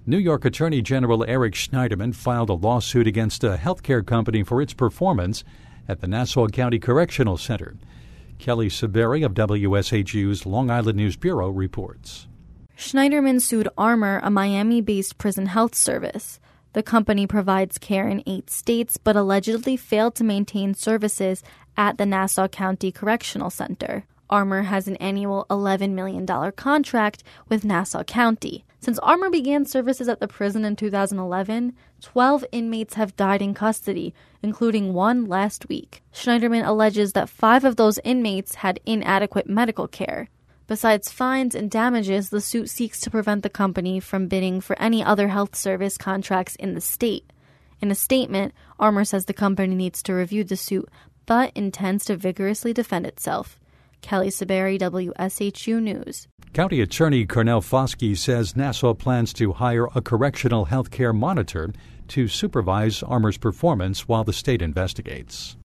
New York Attorney General Eric Schneiderman filed a lawsuit against a healthcare company for its performance at the Nassau County Correctional Center. Kelly Saberi of WSHU's Long Island News Bureau reports. Schneiderman sued Armor, a Miami-based prison health service. The company provides care in 8 states, but allegedly failed to maintain services at the Nassau County Correctional Center. Armor has an annual $11 million contract with Nassau County. Since Armor began services at the prison in 2011, 12 inmates have died in custody, including one last week. Schneiderman alleges that 5 of those inmates had inadequate medical care. Besides fines and damages, the suit seeks to prevent the company from bidding for any other health service contracts in the state. In a statement, Armor says the company needs to review the suit, but intends to vigorously defend itself. Kelly Saberi, WSHU News. County Attorney Cornel Foskey says Nassau plans to hire a correctional health care monitor to supervise Armor's performance while the state investigates.